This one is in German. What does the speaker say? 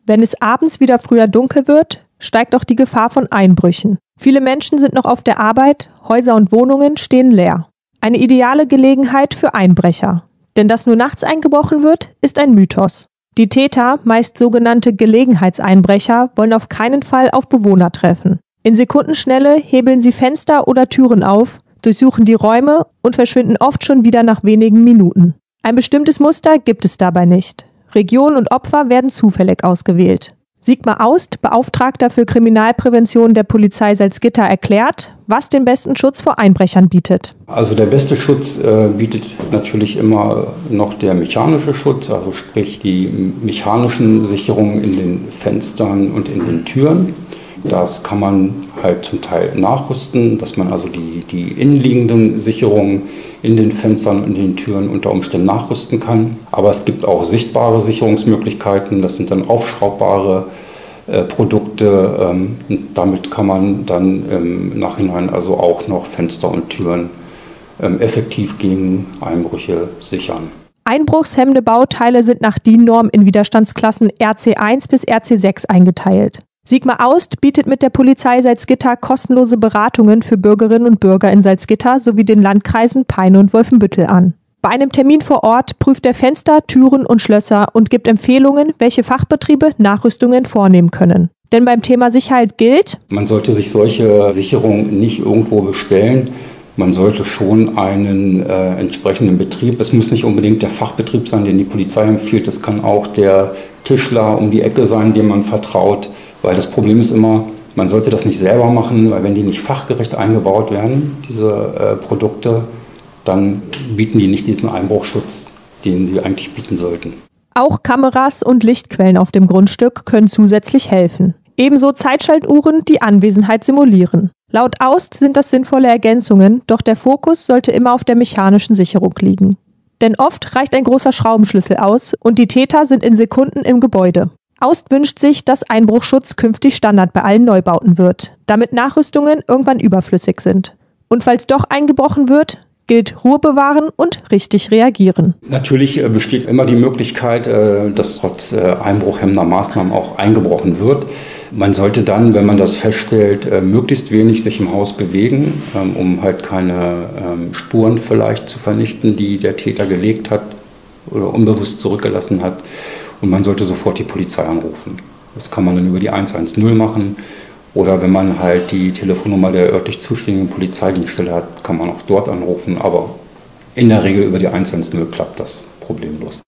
Wenn es abends wieder früher dunkel wird, steigt auch die Gefahr von Einbrüchen. Viele Menschen sind noch auf der Arbeit, Häuser und Wohnungen stehen leer. Eine ideale Gelegenheit für Einbrecher. Denn dass nur nachts eingebrochen wird, ist ein Mythos. Die Täter, meist sogenannte Gelegenheitseinbrecher, wollen auf keinen Fall auf Bewohner treffen. In Sekundenschnelle hebeln sie Fenster oder Türen auf, durchsuchen die Räume und verschwinden oft schon wieder nach wenigen Minuten. Ein bestimmtes Muster gibt es dabei nicht. Region und Opfer werden zufällig ausgewählt. Sigmar Aust, Beauftragter für Kriminalprävention der Polizei Salzgitter, erklärt, was den besten Schutz vor Einbrechern bietet. Also der beste Schutz bietet natürlich immer noch der mechanische Schutz, also sprich die mechanischen Sicherungen in den Fenstern und in den Türen. Das kann man halt zum Teil nachrüsten, dass man also die innenliegenden Sicherungen in den Fenstern und in den Türen unter Umständen nachrüsten kann. Aber es gibt auch sichtbare Sicherungsmöglichkeiten, das sind dann aufschraubbare Produkte. Damit kann man dann im Nachhinein also auch noch Fenster und Türen effektiv gegen Einbrüche sichern. Einbruchshemmende Bauteile sind nach DIN-Norm in Widerstandsklassen RC1 bis RC6 eingeteilt. Sigmar Aust bietet mit der Polizei Salzgitter kostenlose Beratungen für Bürgerinnen und Bürger in Salzgitter sowie den Landkreisen Peine und Wolfenbüttel an. Bei einem Termin vor Ort prüft er Fenster, Türen und Schlösser und gibt Empfehlungen, welche Fachbetriebe Nachrüstungen vornehmen können. Denn beim Thema Sicherheit gilt: Man sollte sich solche Sicherungen nicht irgendwo bestellen. Man sollte schon einen entsprechenden Betrieb, es muss nicht unbedingt der Fachbetrieb sein, den die Polizei empfiehlt, es kann auch der Tischler um die Ecke sein, dem man vertraut. Weil das Problem ist immer, man sollte das nicht selber machen, weil wenn die nicht fachgerecht eingebaut werden, diese Produkte, dann bieten die nicht diesen Einbruchschutz, den sie eigentlich bieten sollten. Auch Kameras und Lichtquellen auf dem Grundstück können zusätzlich helfen. Ebenso Zeitschaltuhren, die Anwesenheit simulieren. Laut Aust sind das sinnvolle Ergänzungen, doch der Fokus sollte immer auf der mechanischen Sicherung liegen. Denn oft reicht ein großer Schraubenschlüssel aus und die Täter sind in Sekunden im Gebäude. Aust wünscht sich, dass Einbruchschutz künftig Standard bei allen Neubauten wird, damit Nachrüstungen irgendwann überflüssig sind. Und falls doch eingebrochen wird, gilt Ruhe bewahren und richtig reagieren. Natürlich besteht immer die Möglichkeit, dass trotz einbruchhemmender Maßnahmen auch eingebrochen wird. Man sollte dann, wenn man das feststellt, möglichst wenig sich im Haus bewegen, um halt keine Spuren vielleicht zu vernichten, die der Täter gelegt hat oder unbewusst zurückgelassen hat. Und man sollte sofort die Polizei anrufen. Das kann man dann über die 110 machen. Oder wenn man halt die Telefonnummer der örtlich zuständigen Polizeidienststelle hat, kann man auch dort anrufen. Aber in der Regel über die 110 klappt das problemlos.